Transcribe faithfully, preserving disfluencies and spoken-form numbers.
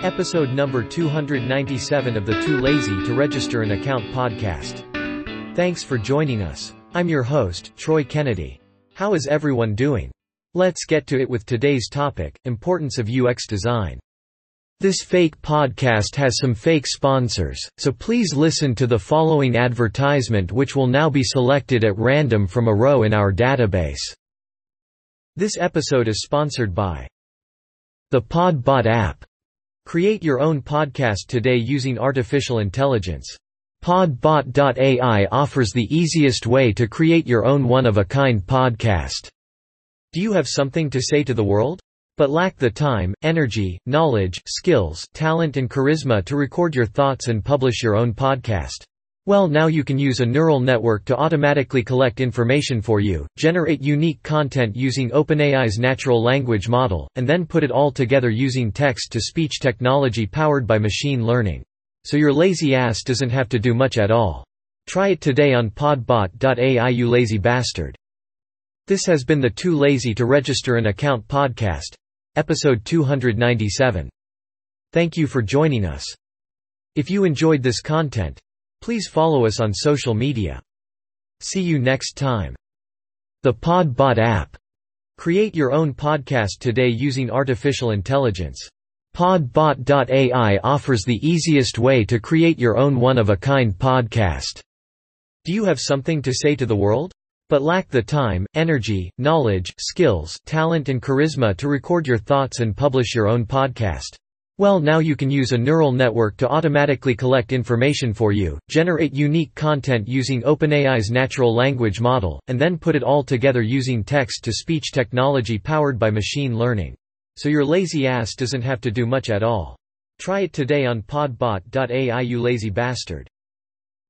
Episode number two hundred ninety-seven of the Too Lazy to Register an Account podcast. Thanks for joining us. I'm your host, Troy Kennedy. How is everyone doing? Let's get to it with today's topic, importance of U X design. This fake podcast has some fake sponsors, so please listen to the following advertisement, which will now be selected at random from a row in our database. This episode is sponsored by the Podbot app. Create your own podcast today using artificial intelligence. Podbot dot A I offers the easiest way to create your own one-of-a-kind podcast. Do you have something to say to the world, but lack the time, energy, knowledge, skills, talent and charisma to record your thoughts and publish your own podcast? Well, now you can use a neural network to automatically collect information for you, generate unique content using OpenAI's natural language model, and then put it all together using text-to-speech technology powered by machine learning. So your lazy ass doesn't have to do much at all. Try it today on Podbot dot A I, you lazy bastard. This has been the Too Lazy to Register an Account podcast, episode two hundred ninety-seven. Thank you for joining us. If you enjoyed this content, please follow us on social media. See you next time. The Podbot app. Create your own podcast today using artificial intelligence. Podbot dot A I offers the easiest way to create your own one-of-a-kind podcast. Do you have something to say to the world, but lack the time, energy, knowledge, skills, talent and charisma to record your thoughts and publish your own podcast? Well, now you can use a neural network to automatically collect information for you, generate unique content using OpenAI's natural language model, and then put it all together using text-to-speech technology powered by machine learning. So your lazy ass doesn't have to do much at all. Try it today on Podbot dot A I, you lazy bastard.